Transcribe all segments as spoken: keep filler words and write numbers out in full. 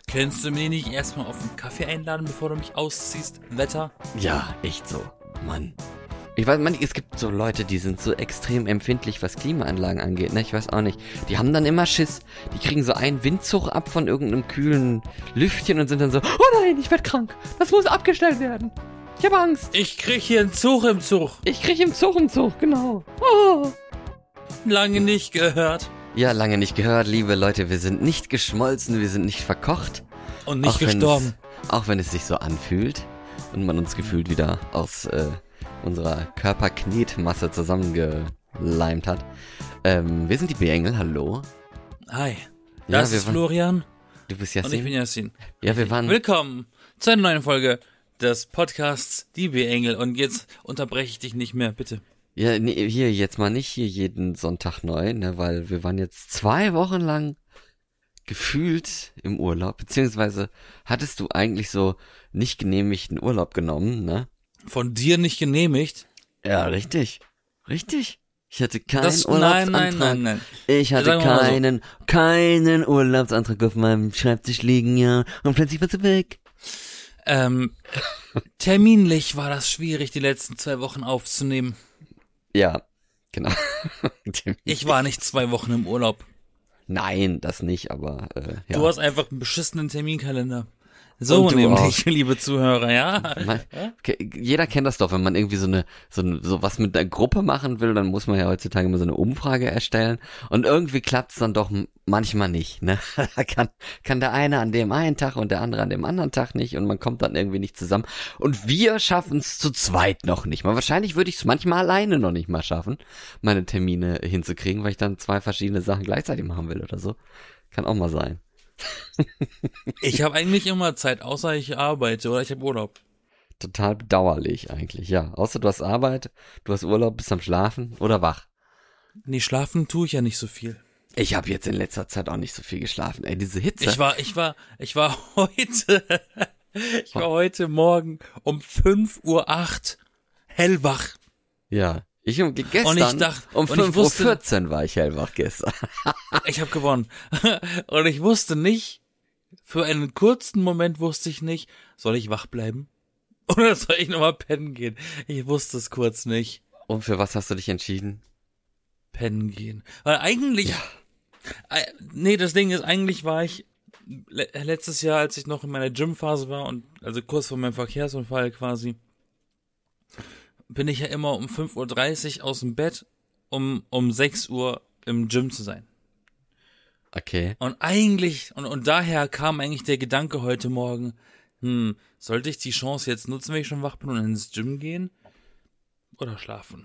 Könntest du mich nicht erstmal auf einen Kaffee einladen, bevor du mich ausziehst? Wetter? Ja, echt so. Mann. Ich weiß, man, es gibt so Leute, die sind so extrem empfindlich, was Klimaanlagen angeht, ne? Ich weiß auch nicht. Die haben dann immer Schiss. Die kriegen so einen Windzug ab von irgendeinem kühlen Lüftchen und sind dann so, oh nein, ich werd krank. Das muss abgestellt werden. Ich habe Angst. Ich krieg hier einen Zug im Zug. Ich krieg im Zug im Zug, genau. Oh. Lange nicht gehört. Ja, lange nicht gehört, liebe Leute. Wir sind nicht geschmolzen, wir sind nicht verkocht. Und nicht auch gestorben. Es, auch wenn es sich so anfühlt und man uns gefühlt wieder aus äh, unserer Körperknetmasse zusammengeleimt hat. Ähm, wir sind die B-Engel, hallo. Hi, Ja, das wir ist waren- Florian Du bist und ich Yassin. bin Yassin. Ja, wir waren... Willkommen zu einer neuen Folge des Podcasts Die B-Engel. Und jetzt unterbreche ich dich nicht mehr, bitte. Ja, nee, hier jetzt mal nicht hier jeden Sonntag neu, ne, weil wir waren jetzt zwei Wochen lang gefühlt im Urlaub, beziehungsweise hattest du eigentlich so nicht genehmigten Urlaub genommen, ne? Von dir nicht genehmigt? Ja, richtig. Richtig. Ich hatte keinen Das, nein, Urlaubsantrag. nein, nein, nein. Ich hatte Sagen wir mal so. keinen, keinen Urlaubsantrag auf meinem Schreibtisch liegen, ja. Und plötzlich warst du weg. Ähm, terminlich war das schwierig, die letzten zwei Wochen aufzunehmen. Ja, genau. Ich war nicht zwei Wochen im Urlaub. Nein, das nicht, aber äh, ja. Du hast einfach einen beschissenen Terminkalender. So Und du nämlich, liebe Zuhörer, ja. Man, okay, jeder kennt das doch, wenn man irgendwie so eine so, eine, so was mit einer Gruppe machen will, dann muss man ja heutzutage immer so eine Umfrage erstellen und irgendwie klappt's dann doch m- manchmal nicht, ne? Da kann kann der eine an dem einen Tag und der andere an dem anderen Tag nicht und man kommt dann irgendwie nicht zusammen und wir schaffen's zu zweit noch nicht mal. Wahrscheinlich würde ich es manchmal alleine noch nicht mal schaffen, meine Termine hinzukriegen, weil ich dann zwei verschiedene Sachen gleichzeitig machen will oder so. Kann auch mal sein. Ich habe eigentlich immer Zeit, außer ich arbeite oder ich habe Urlaub. Total bedauerlich eigentlich, ja. Außer du hast Arbeit, du hast Urlaub, bist am Schlafen oder wach. Nee, schlafen tue ich ja nicht so viel. Ich habe jetzt in letzter Zeit auch nicht so viel geschlafen. Ey, diese Hitze. Ich war, ich war, ich war heute, ich war heute Morgen um fünf Uhr acht hellwach. Ja. Ich um, gestern Und ich dachte- um und ich fünf Uhr wusste- vierzehn war ich hellwach gestern. Ich habe gewonnen. Und ich wusste nicht, für einen kurzen Moment wusste ich nicht, soll ich wach bleiben? Oder soll ich nochmal pennen gehen? Ich wusste es kurz nicht. Und für was hast du dich entschieden? Pennen gehen. Weil eigentlich, äh, nee, das Ding ist, eigentlich war ich le- letztes Jahr, als ich noch in meiner Gym-Phase war und also kurz vor meinem Verkehrsunfall quasi, bin ich ja immer um fünf Uhr dreißig aus dem Bett, um um sechs Uhr im Gym zu sein. Okay. Und eigentlich, und, und daher kam eigentlich der Gedanke heute Morgen, hm, sollte ich die Chance jetzt nutzen, wenn ich schon wach bin und ins Gym gehen? Oder schlafen?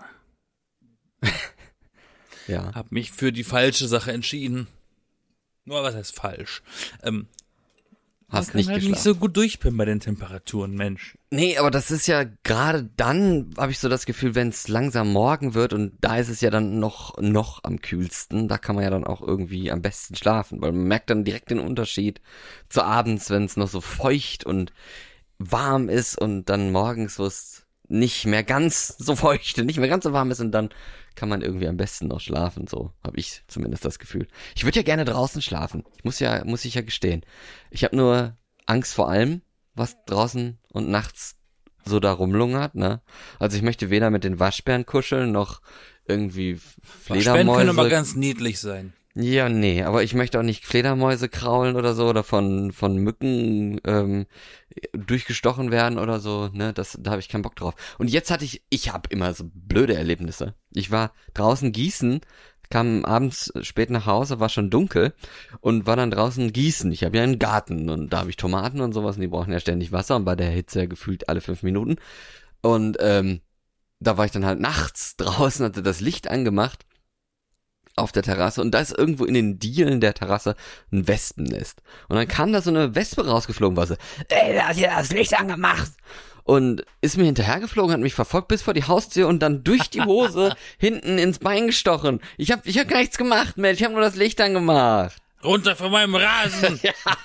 Ja. Hab mich für die falsche Sache entschieden. Nur was heißt falsch? Ähm, Hast man kann nicht halt geschlafen. nicht so gut durchpennen bei den Temperaturen, Mensch. Nee, aber das ist ja gerade dann, habe ich so das Gefühl, wenn es langsam morgen wird und da ist es ja dann noch noch am kühlsten, da kann man ja dann auch irgendwie am besten schlafen, weil man merkt dann direkt den Unterschied zu abends, wenn es noch so feucht und warm ist und dann morgens, wo es nicht mehr ganz so feucht und nicht mehr ganz so warm ist und dann kann man irgendwie am besten noch schlafen, so habe ich zumindest das Gefühl. Ich würde ja gerne draußen schlafen, ich muss ja, muss ich ja gestehen. Ich habe nur Angst vor allem, was draußen und nachts so da rumlungert, ne? Also ich möchte weder mit den Waschbären kuscheln, noch irgendwie Waschbären Fledermäuse. können aber ganz niedlich sein. Ja, nee, aber ich möchte auch nicht Fledermäuse kraulen oder so oder von von Mücken ähm, durchgestochen werden oder so, ne? Das, da habe ich keinen Bock drauf. Und jetzt hatte ich, ich habe immer so blöde Erlebnisse. Ich war draußen gießen, kam abends spät nach Hause, war schon dunkel und war dann draußen gießen. Ich habe ja einen Garten und da habe ich Tomaten und sowas und die brauchen ja ständig Wasser und bei der Hitze ja gefühlt alle fünf Minuten. Und ähm, da war ich dann halt nachts draußen, hatte das Licht angemacht auf der Terrasse und da ist irgendwo in den Dielen der Terrasse ein Wespennest. Und dann kam da so eine Wespe rausgeflogen, war so, ey, da hat hier das Licht angemacht. Und ist mir hinterhergeflogen, hat mich verfolgt bis vor die Haustür und dann durch die Hose hinten ins Bein gestochen. Ich hab, ich hab gar nichts gemacht, Mensch, ich hab nur das Licht angemacht. Runter von meinem Rasen!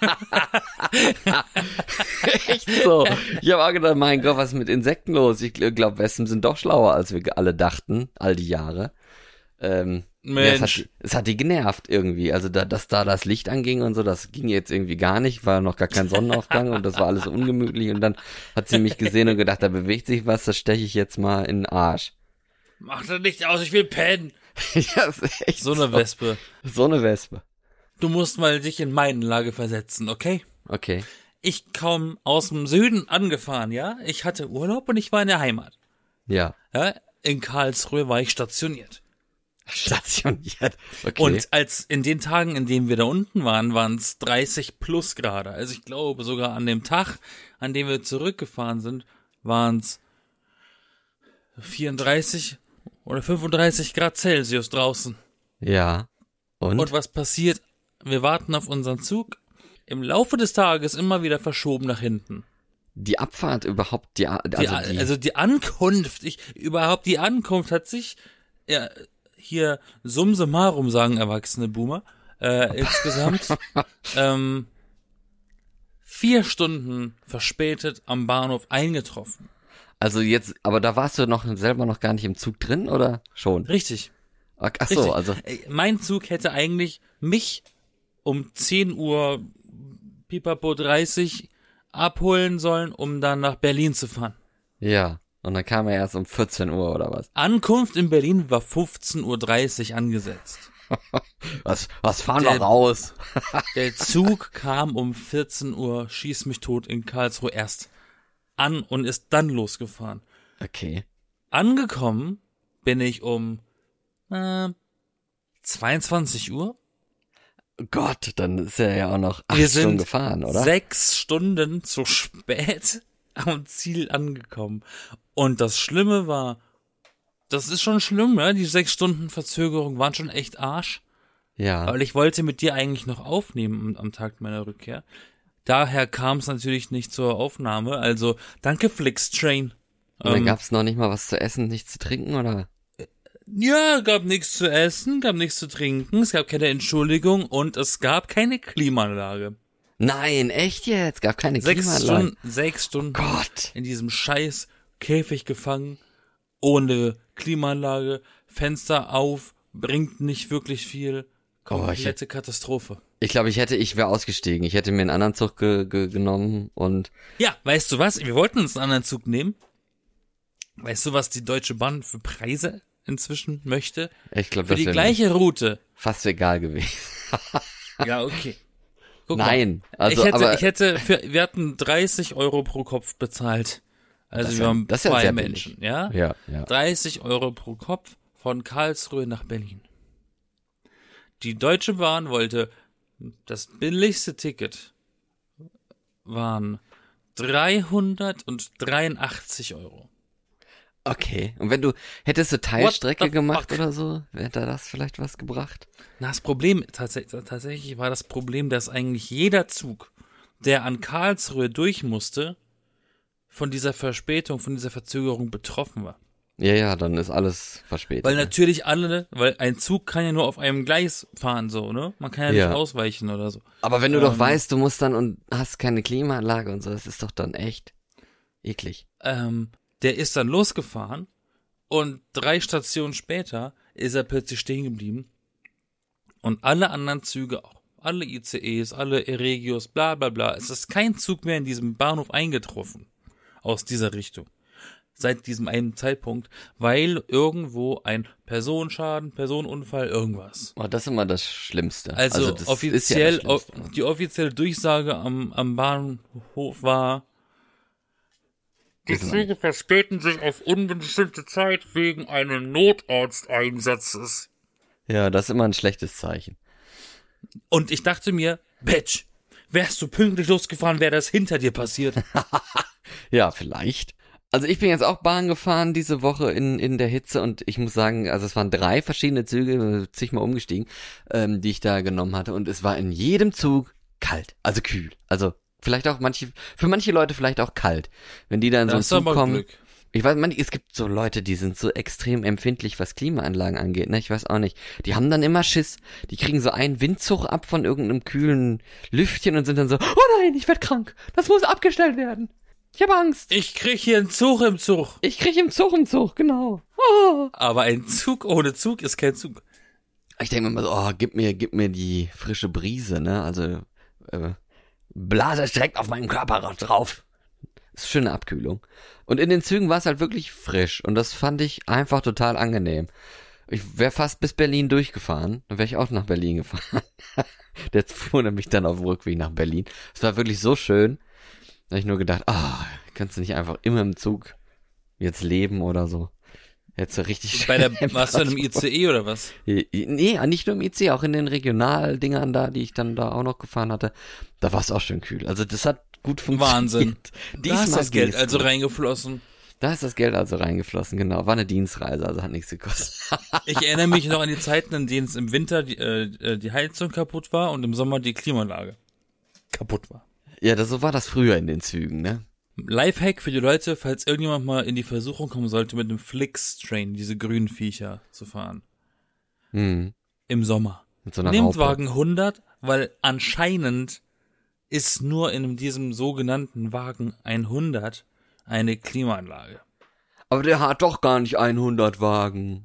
Echt so. Ich habe auch gedacht, mein Gott, was ist mit Insekten los? Ich glaube, Wespen sind doch schlauer, als wir alle dachten, all die Jahre. Ähm, Mensch. Ja, es, hat, die- es hat die genervt irgendwie. Also, da, dass da das Licht anging und so, das ging jetzt irgendwie gar nicht, war noch gar kein Sonnenaufgang und das war alles ungemütlich. Und dann hat sie mich gesehen und gedacht, da bewegt sich was, das steche ich jetzt mal in den Arsch. Mach das Licht aus, ich will pennen. Ja, das ist echt So eine Wespe. So eine Wespe. Du musst mal dich in meine Lage versetzen, okay? Okay. Ich komme aus dem Süden angefahren, ja? Ich hatte Urlaub und ich war in der Heimat. Ja. Ja? In Karlsruhe war ich stationiert. Stationiert. Okay. Und als in den Tagen, in denen wir da unten waren, waren es dreißig plus Grade. Also ich glaube, sogar an dem Tag, an dem wir zurückgefahren sind, waren es vierunddreißig oder fünfunddreißig Grad Celsius draußen. Ja. Und? Und was passiert? Wir warten auf unseren Zug. Im Laufe des Tages immer wieder verschoben nach hinten. Die Abfahrt überhaupt, die, also Die, die, also die Ankunft, ich, überhaupt die Ankunft hat sich, ja, hier sum summarum sagen erwachsene Boomer, äh, insgesamt, ähm, vier Stunden verspätet am Bahnhof eingetroffen. also jetzt, aber da warst du noch selber noch gar nicht im Zug drin, oder schon? Richtig. Ach, ach so, Richtig. also, Ey, mein Zug hätte eigentlich mich um zehn Uhr Pipapo dreißig abholen sollen, um dann nach Berlin zu fahren. ja. Und dann kam er erst um vierzehn Uhr oder was? Ankunft in Berlin war fünfzehn Uhr dreißig angesetzt. Was, was fahren Der- wir raus? Der Zug kam um vierzehn Uhr, schieß mich tot, in Karlsruhe erst an und ist dann losgefahren. Okay. Angekommen bin ich um äh, zweiundzwanzig Uhr. Gott, dann ist er ja auch noch acht Wir Stunden sind gefahren, oder? sechs Stunden zu spät am Ziel angekommen. Und das Schlimme war, das ist schon schlimm, ne? Die sechs Stunden Verzögerung waren schon echt Arsch. Ja. Weil ich wollte mit dir eigentlich noch aufnehmen am, am Tag meiner Rückkehr. Daher kam es natürlich nicht zur Aufnahme. Also danke Flixtrain. Und dann Ähm, gab's noch nicht mal was zu essen, nichts zu trinken, oder? ja, gab nichts zu essen, gab nichts zu trinken, es gab keine Entschuldigung und es gab keine Klimaanlage. Nein, echt jetzt? Gab keine Sechs Klimaanlage. Stunden, sechs Stunden Gott. in diesem scheiß Käfig gefangen, ohne Klimaanlage, Fenster auf, bringt nicht wirklich viel. Komplette Katastrophe. Ich glaube, ich hätte, ich wäre ausgestiegen. Ich hätte mir einen anderen Zug ge ge genommen und Ja, weißt du was? Wir wollten uns einen anderen Zug nehmen. Weißt du, was die Deutsche Bahn für Preise inzwischen möchte? ich glaube, Für das die wäre gleiche Route. fast egal gewesen. Ja, okay. Guck Nein, mal. also ich hätte, aber ich hätte für, wir hatten dreißig Euro pro Kopf bezahlt. Also Das ist wir ja- haben das ist ja zwei sehr Menschen, ja? ja, ja. dreißig Euro pro Kopf von Karlsruhe nach Berlin. Die Deutsche Bahn wollte, das billigste Ticket waren dreihundertdreiundachtzig Euro. Okay. Und wenn du hättest du What Teilstrecke the gemacht fuck? oder so, hätte das vielleicht was gebracht? Na, das Problem, tatsächlich, tatsächlich war das Problem, dass eigentlich jeder Zug, der an Karlsruhe durch musste, von dieser Verspätung, von dieser Verzögerung betroffen war. Ja, ja, dann ist alles verspätet. Weil natürlich alle, weil ein Zug kann ja nur auf einem Gleis fahren, so, ne? Man kann ja, Ja. nicht ausweichen oder so. Aber wenn du Ähm, doch weißt, du musst dann und hast keine Klimaanlage und so, das ist doch dann echt eklig. Ähm, der ist dann losgefahren und drei Stationen später ist er plötzlich stehen geblieben und alle anderen Züge auch. Alle I C Es, alle Eregios, bla bla bla. Es ist kein Zug mehr in diesem Bahnhof eingetroffen aus dieser Richtung. Seit diesem einen Zeitpunkt, weil irgendwo ein Personenschaden, Personenunfall, irgendwas. Oh, das ist immer das Schlimmste. Also, das offiziell, ist ja das Schlimmste. die offizielle Durchsage am, am Bahnhof war, die Wissen wir Züge verspäten sich auf unbestimmte Zeit wegen eines Notarzteinsatzes. Ja, das ist immer ein schlechtes Zeichen. Und ich dachte mir, Bitch, wärst du pünktlich losgefahren, wäre das hinter dir passiert. Ja, vielleicht. Also ich bin jetzt auch Bahn gefahren diese Woche in in der Hitze und ich muss sagen, also es waren drei verschiedene Züge, zigmal umgestiegen, ähm, die ich da genommen hatte und es war in jedem Zug kalt, also kühl. Also vielleicht auch manche, für manche Leute vielleicht auch kalt, wenn die da in so einen Das ist Zug aber kommen. Glück. Ich weiß, man, es gibt so Leute, die sind so extrem empfindlich, was Klimaanlagen angeht, ne? Ich weiß auch nicht. Die haben dann immer Schiss. Die kriegen so einen Windzug ab von irgendeinem kühlen Lüftchen und sind dann so, oh nein, ich werd krank. Das muss abgestellt werden. Ich habe Angst. Ich krieg hier einen Zug im Zug. Ich krieg im Zug einen Zug, genau. Oh. Aber ein Zug ohne Zug ist kein Zug. Ich denke mir immer so, oh, gib mir, gib mir die frische Brise, ne? Also, äh, blase es direkt auf meinen Körper drauf. Das ist schöne Abkühlung. Und in den Zügen war es halt wirklich frisch. Und das fand ich einfach total angenehm. Ich wäre fast bis Berlin durchgefahren. Dann wäre ich auch nach Berlin gefahren. Der fuhr nämlich dann auf dem Rückweg nach Berlin. Es war wirklich so schön. Da habe ich nur gedacht, ah, oh, kannst du nicht einfach immer im Zug jetzt leben oder so. Jetzt so richtig Bei der, warst du in einem I C E oder was? Nee, nicht nur im I C E, auch in den Regionaldingern da, die ich dann da auch noch gefahren hatte. Da war es auch schön kühl. Also das hat gut funktioniert. Wahnsinn. Da ist das Geld also gut. reingeflossen. Da ist das Geld also reingeflossen, genau. War eine Dienstreise, also hat nichts gekostet. Ich erinnere mich noch an die Zeiten, in denen es im Winter die, äh, die Heizung kaputt war und im Sommer die Klimaanlage kaputt war. Ja, das, so war das früher in den Zügen, ne? Lifehack für die Leute, falls irgendjemand mal in die Versuchung kommen sollte, mit einem Flix-Train, diese grünen Viecher, zu fahren. Hm. Im Sommer. Mit so einer Nehmt Raupe. Wagen hundert, weil anscheinend ist nur in diesem sogenannten Wagen hundert eine Klimaanlage. Aber der hat doch gar nicht hundert Wagen.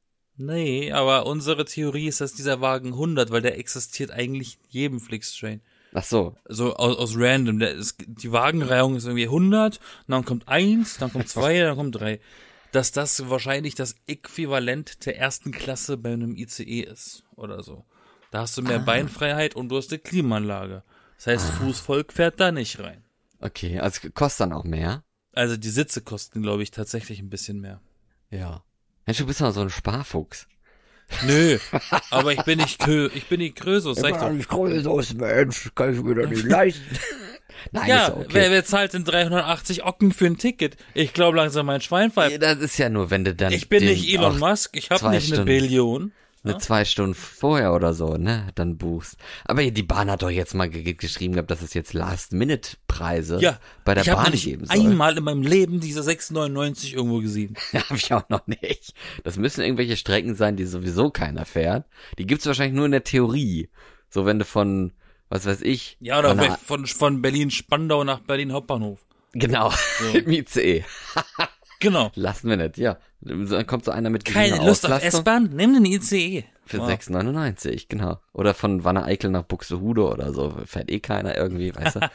Nee, aber unsere Theorie ist, dass dieser Wagen hundert, weil der existiert eigentlich in jedem Flix-Train. Ach so. So aus, aus random. Der ist, die Wagenreihung ist irgendwie hundert, und dann kommt eins, dann kommt zwei, dann kommt drei. Dass das wahrscheinlich das Äquivalent der ersten Klasse bei einem I C E ist oder so. Da hast du mehr ah. Beinfreiheit und du hast eine Klimaanlage. Das heißt, ah. Fußvolk fährt da nicht rein. Okay, also kostet dann auch mehr? Also die Sitze kosten, glaube ich, tatsächlich ein bisschen mehr. Ja. Mensch, du bist doch so ein Sparfuchs. Nö, aber ich bin nicht Kö, ich bin nicht Krösus, sag ich doch. Ich Krösus, Mensch, kann ich mir doch nicht leisten. Nein, ja, ist okay. wer, wer zahlt denn dreihundertachtzig Ocken für ein Ticket? Ich glaube langsam mein Schwein pfeift. Das ist ja nur, wenn du dann... Ich bin nicht Elon Musk, ich habe nicht eine Billion. Eine ja? zwei Stunden vorher oder so, ne, dann buchst. Aber die Bahn hat doch jetzt mal ge- geschrieben gehabt, dass es jetzt Last-Minute-Preise ja, bei der ich Bahn hab nicht geben soll. Einmal in meinem Leben diese sechs neunundneunzig irgendwo gesehen. Ja, hab ich auch noch nicht. Das müssen irgendwelche Strecken sein, die sowieso keiner fährt. Die gibt's wahrscheinlich nur in der Theorie. So, wenn du von, was weiß ich. Ja, oder von, von, von Berlin-Spandau nach Berlin Hauptbahnhof. Genau, so. im I C E. Genau. Lassen wir nicht, ja. Dann kommt so einer mit keine Lust auf S-Bahn? Nimm den I C E. Für wow. sechs neunundneunzig, genau. Oder von Wanne-Eickel nach Buxtehude oder so. Fährt eh keiner irgendwie, weißt du.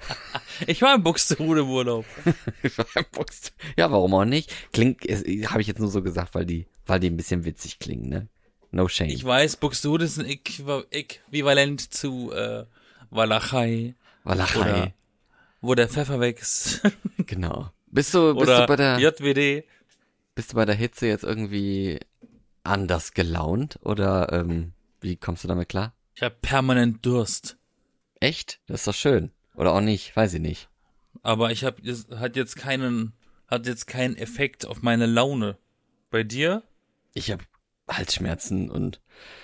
Ich war im Buxtehude im Urlaub. Ich war im Buxte- ja, warum auch nicht? Klingt, habe ich jetzt nur so gesagt, weil die, weil die ein bisschen witzig klingen, ne? No shame. Ich weiß, Buxtehude ist ein Äquiva- Äquivalent zu äh, Walachei. Walachei. Oder wo der Pfeffer wächst. Genau. Bist du, bist oder du bei der J W D. Bist du bei der Hitze jetzt irgendwie anders gelaunt oder ähm, wie kommst du damit klar? Ich habe permanent Durst. Echt? Das ist doch schön. Oder auch nicht, weiß ich nicht. Aber ich habe hat jetzt keinen hat jetzt keinen Effekt auf meine Laune. Bei dir? Ich habe Halsschmerzen und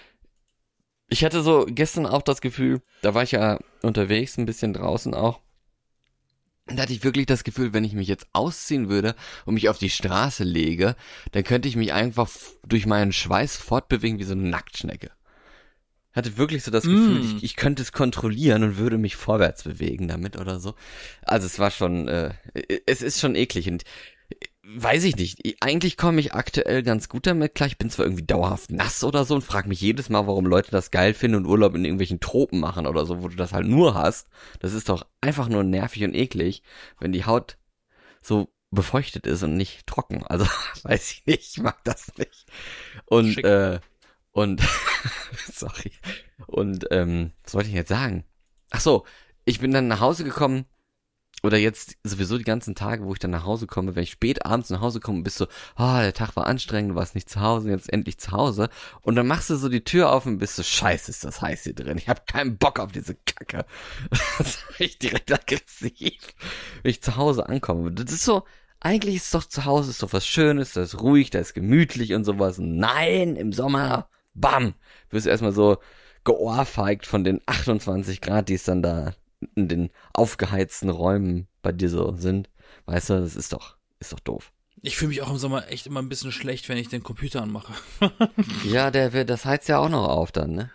ich hatte so gestern auch das Gefühl, da war ich ja unterwegs, ein bisschen draußen auch. Da hatte ich wirklich das Gefühl, wenn ich mich jetzt ausziehen würde und mich auf die Straße lege, dann könnte ich mich einfach f- durch meinen Schweiß fortbewegen wie so eine Nacktschnecke. Hatte wirklich so das Gefühl, Mm. ich, ich könnte es kontrollieren und würde mich vorwärts bewegen damit oder so. Also es war schon, äh, es ist schon eklig und äh, weiß ich nicht. Eigentlich komme ich aktuell ganz gut damit klar. Ich bin zwar irgendwie dauerhaft nass oder so und frage mich jedes Mal, warum Leute das geil finden und Urlaub in irgendwelchen Tropen machen oder so, wo du das halt nur hast. Das ist doch einfach nur nervig und eklig, wenn die Haut so befeuchtet ist und nicht trocken. Also weiß ich nicht, ich mag das nicht. Und Schick. äh, und sorry. Und ähm, was wollte ich jetzt sagen? Ach so, ich bin dann nach Hause gekommen. Oder jetzt sowieso die ganzen Tage, wo ich dann nach Hause komme, wenn ich spät abends nach Hause komme, bist du, ah, oh, der Tag war anstrengend, du warst nicht zu Hause, jetzt endlich zu Hause. Und dann machst du so die Tür auf und bist so, scheiße, ist das heiß hier drin. Ich habe keinen Bock auf diese Kacke. Das war ich direkt aggressiv, wenn ich zu Hause ankomme. Das ist so, eigentlich ist doch zu Hause ist doch was Schönes, da ist ruhig, da ist gemütlich und sowas. Nein, im Sommer, bam, wirst du erstmal so geohrfeigt von den achtundzwanzig Grad, die es dann da in den aufgeheizten Räumen bei dir so sind. Weißt du, das ist doch, ist doch doof. Ich fühle mich auch im Sommer echt immer ein bisschen schlecht, wenn ich den Computer anmache. Ja, der wird, das heizt ja auch noch auf dann, ne?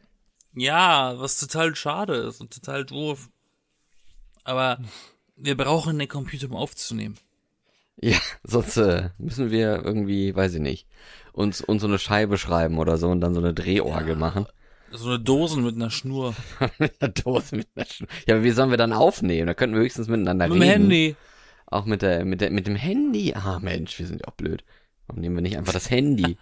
Ja, was total schade ist und total doof. Aber wir brauchen den Computer, um aufzunehmen. Ja, sonst äh, müssen wir irgendwie, weiß ich nicht, uns, uns so eine Scheibe schreiben oder so und dann so eine Drehorgel Ja. machen. So eine Dosen mit einer Schnur. Mit einer Dose, mit einer Sch Ja, aber wie sollen wir dann aufnehmen? Da könnten wir höchstens miteinander Mit dem reden. Handy. Auch mit der, mit der, mit dem Handy. Ah, Mensch, wir sind ja auch blöd. Warum nehmen wir nicht einfach das Handy?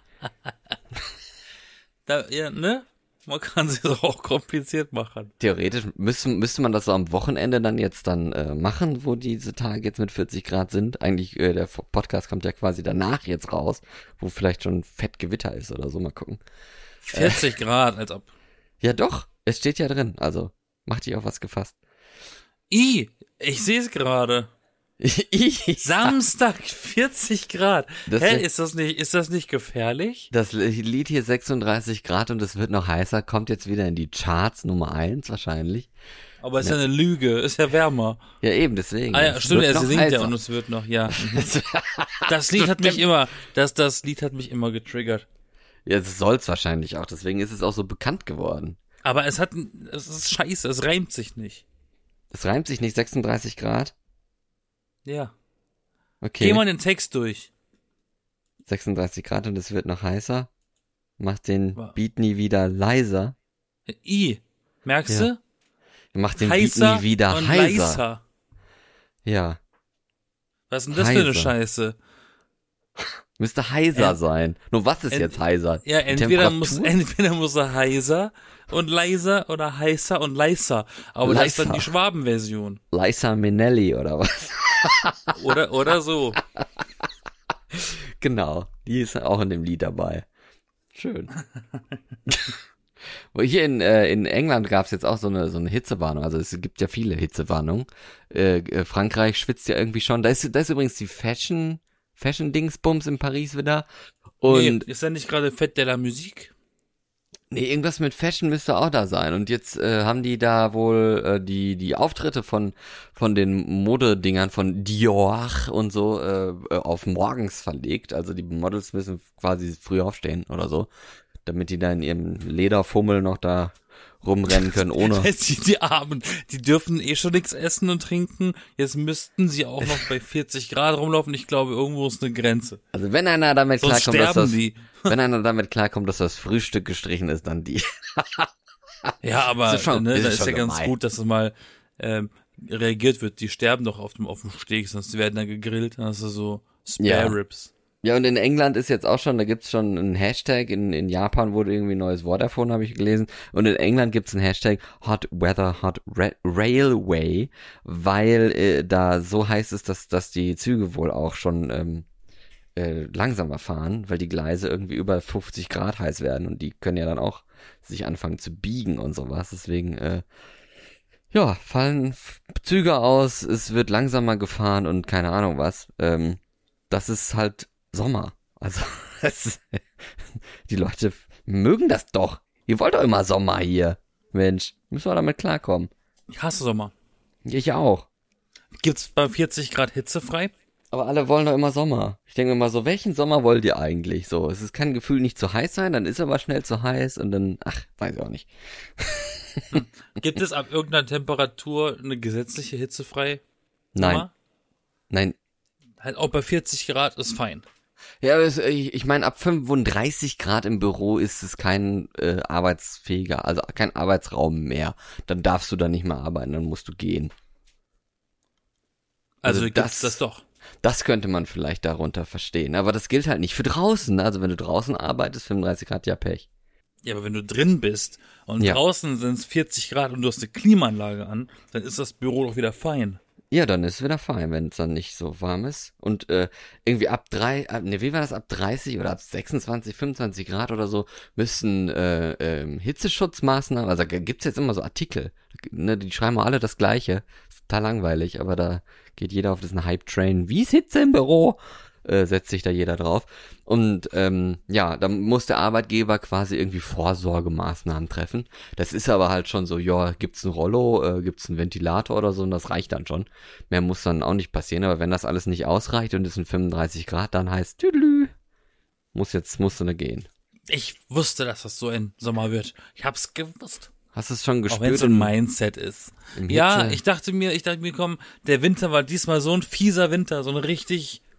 Da, ja, ne? Man kann sich das auch kompliziert machen. Theoretisch müsste, müsste man das so am Wochenende dann jetzt dann äh, machen, wo diese Tage jetzt mit vierzig Grad sind. Eigentlich, äh, der Podcast kommt ja quasi danach jetzt raus, wo vielleicht schon fett Gewitter ist oder so. Mal gucken. vierzig Grad, als ob. Ja doch, es steht ja drin. Also, mach dich auf was gefasst. I, ich sehe es gerade. Samstag, vierzig Grad. Das Hä, wär- ist das nicht, ist das nicht gefährlich? Das Lied hier sechsunddreißig Grad und es wird noch heißer, kommt jetzt wieder in die Charts, Nummer eins wahrscheinlich. Aber ist ja eine Lüge, ist ja wärmer. Ja eben, deswegen. Ah ja, Es stimmt, wird er noch singt ja heißer. und es wird noch, ja. Mhm. Das Lied hat mich immer, das, das Lied hat mich immer getriggert. Ja, es soll's wahrscheinlich auch, deswegen ist es auch so bekannt geworden. Aber es hat, es ist scheiße, es reimt sich nicht. Es reimt sich nicht, sechsunddreißig Grad? Ja. Okay. Geh mal den Text durch. sechsunddreißig Grad und es wird noch heißer. Mach den Wow. Beat nie wieder leiser. I, merkst Ja. du? Mach den Heißer Beat nie wieder und heiser. leiser. Ja. Was ist denn das für eine Heiser. Scheiße? Müsste heiser Ent- sein. Nur was ist ent- jetzt heiser? Ja, Die entweder Temperatur? muss, entweder muss er heiser und leiser oder heißer und leiser. Aber das ist dann Leiser. die Schwabenversion. Liza Minnelli oder was? Oder, oder so. Genau, die ist auch in dem Lied dabei. Schön. Wo Hier in, äh, in England gab es jetzt auch so eine, so eine Hitzewarnung. Also es gibt ja viele Hitzewarnungen. Äh, äh, Frankreich schwitzt ja irgendwie schon. Da ist, da ist übrigens die Fashion, Fashion-Dingsbums in Paris wieder. Und Nee, ist ja nicht gerade Fête de la Musique? nee, irgendwas mit Fashion müsste auch da sein. Und jetzt äh, haben die da wohl äh, die die Auftritte von von den Modedingern von Dior und so äh, äh, auf morgens verlegt. Also die Models müssen quasi früh aufstehen oder so, damit die da in ihrem Lederfummel noch da rumrennen können ohne. Die, die Armen, die dürfen eh schon nichts essen und trinken. Jetzt müssten sie auch noch bei vierzig Grad rumlaufen. Ich glaube, irgendwo ist eine Grenze. Also wenn einer damit Sonst klarkommt, dass sterben das, die. wenn einer damit klarkommt, dass das Frühstück gestrichen ist, dann die. Ja, aber Das ist schon- ne, das da ist ist ja schon ganz gemein. gut, dass es mal ähm, reagiert wird. Die sterben doch auf dem auf dem Steg, sonst werden dann gegrillt. Dann hast du so Spare Ja. Ribs. Ja, und in England ist jetzt auch schon, da gibt's schon einen Hashtag, in, in Japan wurde irgendwie ein neues Wort erfunden, habe ich gelesen, und in England gibt's einen Hashtag Hot Weather Hot Ra Railway, weil äh, da so heiß ist, dass, dass die Züge wohl auch schon ähm, äh, langsamer fahren, weil die Gleise irgendwie über fünfzig Grad heiß werden und die können ja dann auch sich anfangen zu biegen und sowas, deswegen äh, ja, fallen F- Züge aus, es wird langsamer gefahren und keine Ahnung was, ähm, das ist halt Sommer. Also, es, die Leute mögen das doch. Ihr wollt doch immer Sommer hier. Mensch, müssen wir damit klarkommen. Ich hasse Sommer. Ich auch. Gibt's bei vierzig Grad hitzefrei? Aber alle wollen doch immer Sommer. Ich denke immer so, welchen Sommer wollt ihr eigentlich? So, es ist kein Gefühl, nicht zu heiß sein, dann ist aber schnell zu heiß und dann, ach, weiß ich auch nicht. Gibt es ab irgendeiner Temperatur eine gesetzliche hitzefrei? Nein, Sommer? nein. Halt auch bei vierzig Grad ist fein. Ja, aber es, ich, ich meine, ab fünfunddreißig Grad im Büro ist es kein äh, arbeitsfähiger, also kein Arbeitsraum mehr. Dann darfst du da nicht mehr arbeiten, dann musst du gehen. Also, Also gibt's das- das doch. Das könnte man vielleicht darunter verstehen. Aber das gilt halt nicht für draußen. Also wenn du draußen arbeitest, fünfunddreißig Grad, ja Pech. Ja, aber wenn du drin bist und Ja. draußen sind es vierzig Grad und du hast eine Klimaanlage an, dann ist das Büro doch wieder fein. Ja, dann ist es wieder fein, wenn es dann nicht so warm ist. Und äh, irgendwie ab drei, ab, ne, wie war das, ab dreißig oder ab sechsundzwanzig, fünfundzwanzig Grad oder so, müssen äh, ähm, Hitzeschutzmaßnahmen, also da gibt's jetzt immer so Artikel, ne, die schreiben alle das Gleiche. Ist total langweilig, aber da geht jeder auf diesen Hype-Train. Wie ist Hitze im Büro? Äh, setzt sich da jeder drauf. Und ähm, ja, da muss der Arbeitgeber quasi irgendwie Vorsorgemaßnahmen treffen. Das ist aber halt schon so, ja, gibt's ein Rollo, äh, gibt's einen Ventilator oder so und das reicht dann schon. Mehr muss dann auch nicht passieren, aber wenn das alles nicht ausreicht und es sind fünfunddreißig Grad, dann heißt tüdelü, muss jetzt, musst du ne gehen. Ich wusste, dass das so ein Sommer wird. Ich hab's gewusst. Hast du es schon Auch gespürt? wenn es so ein im- Mindset ist. im Ja, Hitze? ich dachte mir, ich dachte mir, komm, der Winter war diesmal so ein fieser Winter, so ein richtig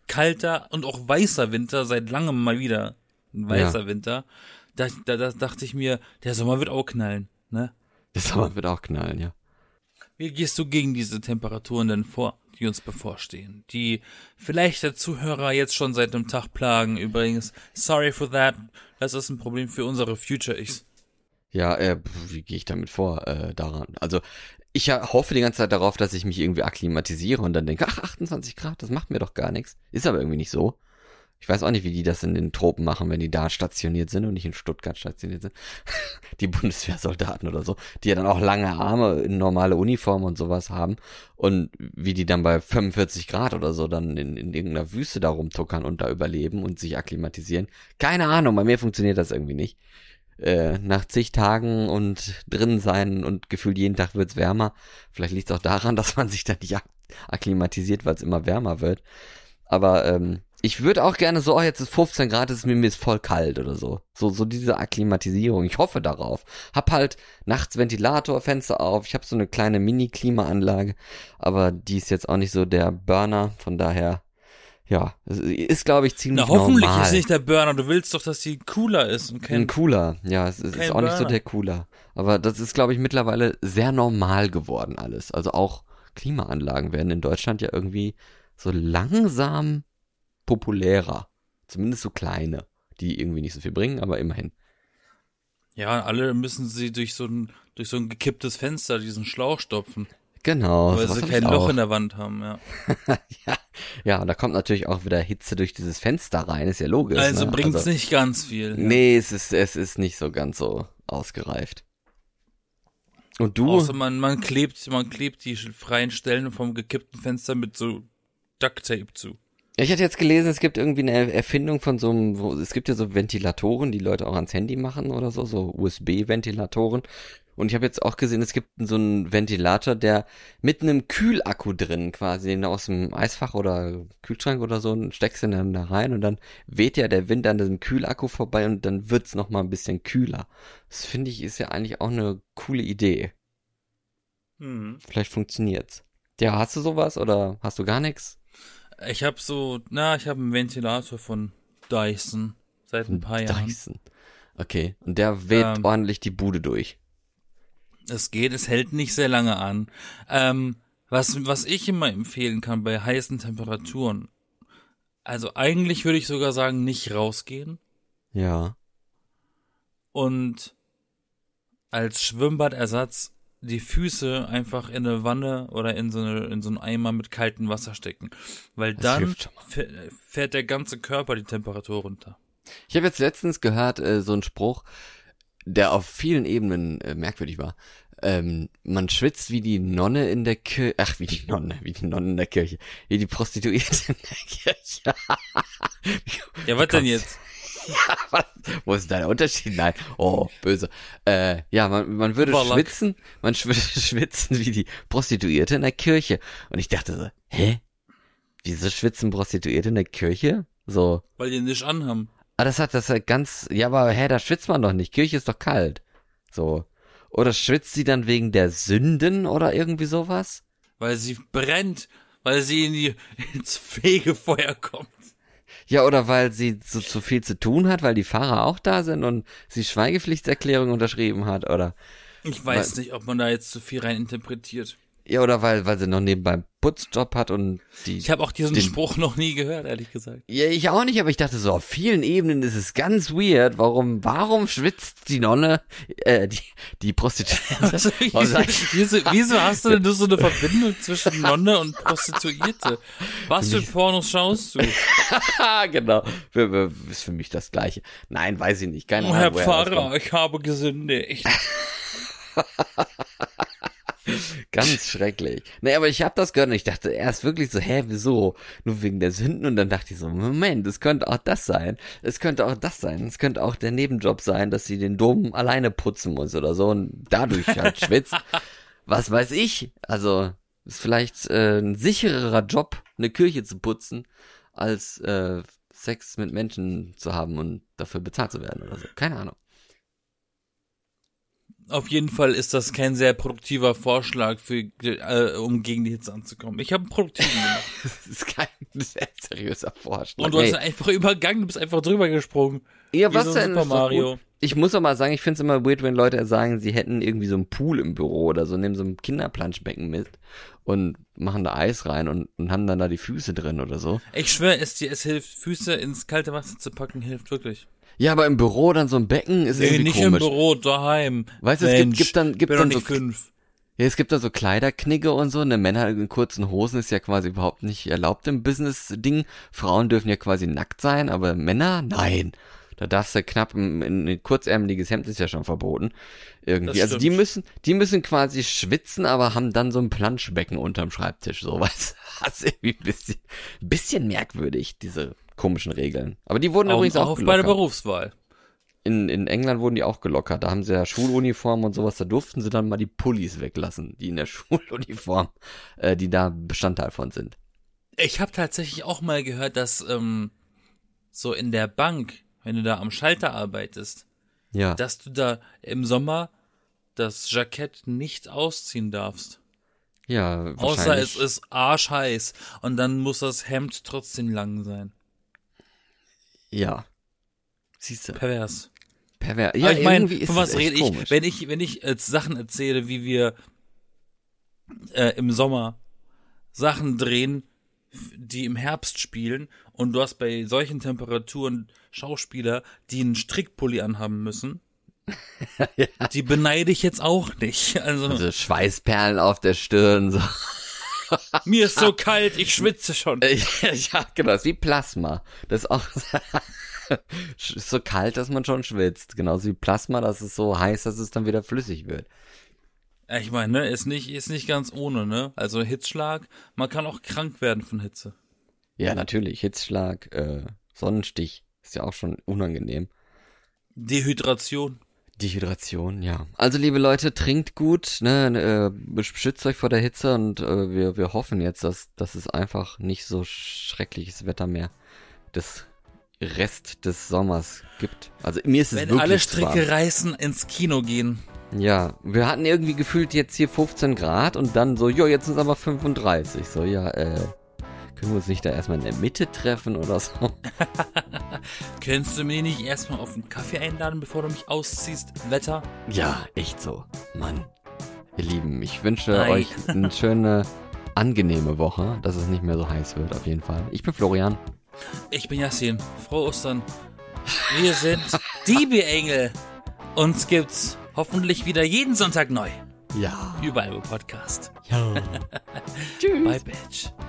kalter und auch weißer Winter, seit langem mal wieder ein weißer Ja. Winter. Da, da, da dachte ich mir, der Sommer wird auch knallen, ne? Der Sommer wird auch knallen, ja. Wie gehst du gegen diese Temperaturen denn vor, die uns bevorstehen? Die vielleicht der Zuhörer jetzt schon seit einem Tag plagen. Übrigens, sorry for that. Das ist ein Problem für unsere Future-Ichs. Ja, äh, wie gehe ich damit vor, äh, daran? Also, ich ja, hoffe die ganze Zeit darauf, dass ich mich irgendwie akklimatisiere und dann denke, ach, achtundzwanzig Grad, das macht mir doch gar nichts. Ist aber irgendwie nicht so. Ich weiß auch nicht, wie die das in den Tropen machen, wenn die da stationiert sind und nicht in Stuttgart stationiert sind. Die Bundeswehrsoldaten oder so, die ja dann auch lange Arme in normale Uniform und sowas haben und wie die dann bei fünfundvierzig Grad oder so dann in, in irgendeiner Wüste da rumtuckern und da überleben und sich akklimatisieren. Keine Ahnung, bei mir funktioniert das irgendwie nicht. Äh, nach zig Tagen und drinnen sein und gefühlt jeden Tag wird's wärmer. Vielleicht liegt's auch daran, dass man sich da nicht ak- akklimatisiert, weil es immer wärmer wird. Aber ähm, ich würde auch gerne so, oh, jetzt ist fünfzehn Grad, ist mir, mir ist voll kalt oder so. So so diese Akklimatisierung. Ich hoffe darauf. Hab halt nachts Ventilator, Fenster auf. Ich habe so eine kleine Mini-Klimaanlage, aber die ist jetzt auch nicht so der Burner. Von daher, ja, es ist, glaube ich, ziemlich Na, hoffentlich normal. ist nicht der Burner. Du willst doch, dass die cooler ist und Ein kein... Cooler, ja, es ist kein auch nicht so Burner. der Cooler. Aber das ist, glaube ich, mittlerweile sehr normal geworden alles. Also auch Klimaanlagen werden in Deutschland ja irgendwie so langsam populärer. Zumindest so kleine, die irgendwie nicht so viel bringen, aber immerhin. Ja, alle müssen sie durch so ein, durch so ein gekipptes Fenster diesen Schlauch stopfen, Genau. weil sowas sie hab kein ich Loch auch. in der Wand haben, ja. ja, ja, und da kommt natürlich auch wieder Hitze durch dieses Fenster rein, ist ja logisch. Also ne? bringt's also, nicht ganz viel. Ja. Nee, es ist, es ist nicht so ganz so ausgereift. Und du? Außer man, man klebt, man klebt die freien Stellen vom gekippten Fenster mit so Duct Tape zu. Ich hatte jetzt gelesen, es gibt irgendwie eine Erfindung von so einem, wo, es gibt ja so Ventilatoren, die Leute auch ans Handy machen oder so, so U S B-Ventilatoren. Und ich habe jetzt auch gesehen, es gibt so einen Ventilator, der mit einem Kühlakku drin quasi, den du aus dem Eisfach oder Kühlschrank oder so, und steckst ihn dann da rein und dann weht ja der Wind an diesem Kühlakku vorbei und dann wird's noch mal ein bisschen kühler. Das finde ich ist ja eigentlich auch eine coole Idee. Mhm. Vielleicht funktioniert's. Ja, hast du sowas oder hast du gar nichts? Ich habe so, na, ich habe einen Ventilator von Dyson seit ein paar Jahren. Dyson. Okay, und der weht Ähm. ordentlich die Bude durch. Es geht, es hält nicht sehr lange an. Ähm, was, was ich immer empfehlen kann bei heißen Temperaturen, also eigentlich würde ich sogar sagen, nicht rausgehen Ja. und als Schwimmbadersatz die Füße einfach in eine Wanne oder in so, eine, in so einen Eimer mit kaltem Wasser stecken. Weil Das dann hilft schon mal. fäh- fährt der ganze Körper die Temperatur runter. Ich habe jetzt letztens gehört, äh, so einen Spruch, der auf vielen Ebenen äh, merkwürdig war. Ähm, man schwitzt wie die Nonne in der Kirche, ach, wie die Nonne, wie die Nonne in der Kirche, wie die Prostituierte in der Kirche. Ja, was denn jetzt? Ja, was? Wo ist da der Unterschied? Nein, oh, böse. Äh, ja, man, man würde Verlack. schwitzen, man würde schwitzen wie die Prostituierte in der Kirche. Und ich dachte so, hä? Wieso schwitzen Prostituierte in der Kirche? So, Weil die nicht anhaben. ah, das hat das halt ganz, ja, aber hä, da schwitzt man doch nicht. Kirche ist doch kalt. So. Oder schwitzt sie dann wegen der Sünden oder irgendwie sowas? Weil sie brennt. Weil sie in die, ins Fegefeuer kommt. Ja, oder weil sie so zu viel zu tun hat, weil die Pfarrer auch da sind und sie Schweigepflichtserklärung unterschrieben hat, oder? Ich weiß nicht, ob man da jetzt zu viel rein interpretiert. Ja, oder weil, weil sie noch nebenbei einen Putzjob hat und die... Ich habe auch diesen Den- Spruch noch nie gehört, ehrlich gesagt. Ja, ich auch nicht, aber ich dachte so, auf vielen Ebenen ist es ganz weird. Warum, warum schwitzt die Nonne, äh, die, die Prostituierte? Also, Was sag- wieso, wieso hast du denn so eine Verbindung zwischen Nonne und Prostituierte? Was für Pornos schaust du? Ah, genau. Für, für, ist für mich das Gleiche. Nein, weiß ich nicht. Keine Oh, Ahnung. Herr woher das Pfarrer, kommt. ich habe gesündigt. Ganz schrecklich. Nee, aber ich hab das gehört und ich dachte erst wirklich so, hä, wieso? Nur wegen der Sünden und dann dachte ich so, Moment, es könnte auch das sein. Es könnte auch das sein. Es könnte auch der Nebenjob sein, dass sie den Dom alleine putzen muss oder so und dadurch halt schwitzt. Was weiß ich? Also, ist vielleicht äh, ein sichererer Job, eine Kirche zu putzen, als äh, Sex mit Menschen zu haben und dafür bezahlt zu werden oder so. Keine Ahnung. Auf jeden Fall ist das kein sehr produktiver Vorschlag, für, äh, um gegen die Hitze anzukommen. Ich habe einen produktiven gemacht. Das ist kein sehr seriöser Vorschlag. Und du hast Hey. ihn einfach übergangen, du bist einfach drüber gesprungen. Ja, Wie was so denn? Super Ist doch Mario. gut. Ich muss auch mal sagen, ich finde es immer weird, wenn Leute sagen, sie hätten irgendwie so einen Pool im Büro oder so, nehmen so ein Kinderplanschbecken mit und machen da Eis rein und, und haben dann da die Füße drin oder so. Ich schwöre, es, dir- es hilft, Füße ins kalte Wasser zu packen, hilft wirklich. Ja, aber im Büro dann so ein Becken ist Nee, irgendwie nicht komisch. im Büro, daheim. Weißt du, es gibt, Mensch, gibt dann, gibt bin dann doch so, nicht fünf. ja, es gibt da so Kleiderknigge und so, ne, Männer in kurzen Hosen ist ja quasi überhaupt nicht erlaubt im Business-Ding. Frauen dürfen ja quasi nackt sein, aber Männer, nein. Da darfst du knapp in, in ein kurzärmeliges Hemd ist ja schon verboten. Irgendwie. Das Also die stimmt. müssen, die müssen quasi schwitzen, aber haben dann so ein Planschbecken unterm Schreibtisch, so was. Das ist irgendwie ein bisschen, ein bisschen merkwürdig, diese komischen Regeln. Aber die wurden Augen übrigens auch auf bei der gelockert. Berufswahl. In, in England wurden die auch gelockert. Da haben sie ja Schuluniformen und sowas, da durften sie dann mal die Pullis weglassen, die in der Schuluniform, äh, die da Bestandteil von sind. Ich habe tatsächlich auch mal gehört, dass ähm, so in der Bank, wenn du da am Schalter arbeitest, Ja. dass du da im Sommer das Jackett nicht ausziehen darfst. Ja, Außer wahrscheinlich. es ist arschheiß und dann muss das Hemd trotzdem lang sein. Ja. Siehst du. Pervers. Pervers. Ja, Ja, ich meine, irgendwie ist von was es echt rede ich? komisch. Wenn ich, wenn ich jetzt Sachen erzähle, wie wir äh, im Sommer Sachen drehen, f- die im Herbst spielen, und du hast bei solchen Temperaturen Schauspieler, die einen Strickpulli anhaben müssen, die beneide ich jetzt auch nicht. Also, Also Schweißperlen auf der Stirn, so. mir ist so kalt, ich schwitze schon. Ja, genau, das ist wie Plasma. Das ist auch ist so kalt, dass man schon schwitzt. Genauso wie Plasma, das ist so heiß, dass es dann wieder flüssig wird. Ja, ich meine, ne, ist nicht, ist nicht ganz ohne, ne? Also Hitzschlag, man kann auch krank werden von Hitze. Ja, natürlich. Hitzschlag, äh, Sonnenstich ist ja auch schon unangenehm. Dehydration. Dehydration, ja. Also liebe Leute, trinkt gut, ne, äh, beschützt euch vor der Hitze und äh, wir wir hoffen jetzt, dass dass es einfach nicht so schreckliches Wetter mehr des Rest des Sommers gibt. Also mir ist es Wenn wirklich alle zu Stricke warm. reißen, ins Kino gehen. Ja, wir hatten irgendwie gefühlt jetzt hier fünfzehn Grad und dann so, jo, jetzt sind es aber fünfunddreißig. So, ja, äh, können wir uns nicht da erstmal in der Mitte treffen oder so? Könntest du mir nicht erstmal auf einen Kaffee einladen, bevor du mich ausziehst? Wetter? Ja, echt so. Mann. Ihr Lieben, ich wünsche Nein. euch eine schöne, angenehme Woche, dass es nicht mehr so heiß wird, auf jeden Fall. Ich bin Florian. Ich bin Yassin. Frohe Ostern. Wir sind die Bierengel. Uns gibt's hoffentlich wieder jeden Sonntag neu. Ja. Überall wo Podcast. Ja. Tschüss. Bye, Bitch.